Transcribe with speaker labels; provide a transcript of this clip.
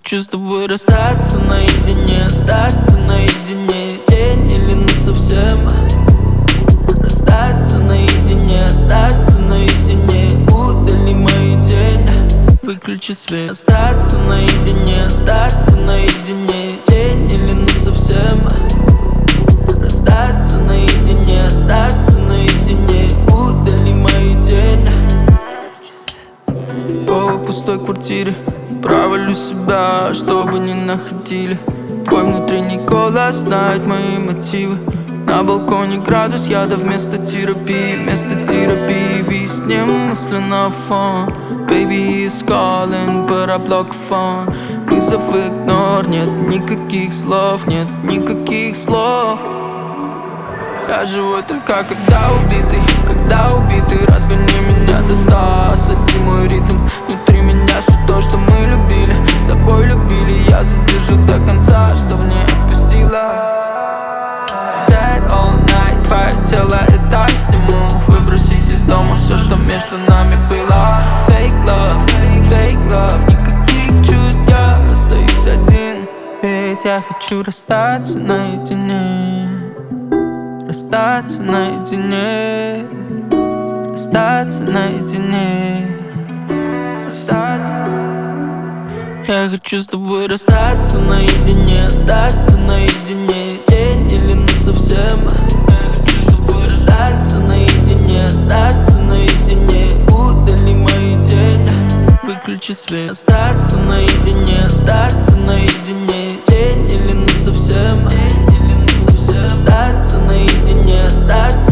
Speaker 1: хочу с тобой расстаться наедине, остаться наедине. День или насовсем. Расстаться наедине, остаться наедине. Удали мою тень, выключи свет. Остаться наедине, остаться наедине. День или насовсем. Расстаться наедине, остаться наедине. Удали мою тень. В полупустой квартире провалю себя, чтобы не находили. Твой внутренний голос знает мои мотивы. На балконе градус яда вместо терапии. Вместо терапии виснем мысленно фон. Baby is calling, but I block phone. Вызов игнор, нет никаких слов, нет никаких слов. Я живу только когда убитый, разгони меня до 100, осади мой ритм. Внутри меня все то, что мы любили, с тобой любили. Я задержу до конца, чтоб не отпустила. Dead all night, твое тело это стимул. Выбросить из дома все, что между нами было. Fake love, никаких чувств, я остаюсь один. Ведь я хочу расстаться наедине. Расстаться наедине, остаться наедине, остаться. Я хочу с тобой расстаться наедине, остаться наедине. День или насовсем. Я хочу с тобой расстаться наедине, остаться наедине. Удали мою тень, выключи свет. Остаться наедине, остаться наедине. День или насовсем. Остаться наедине, остаться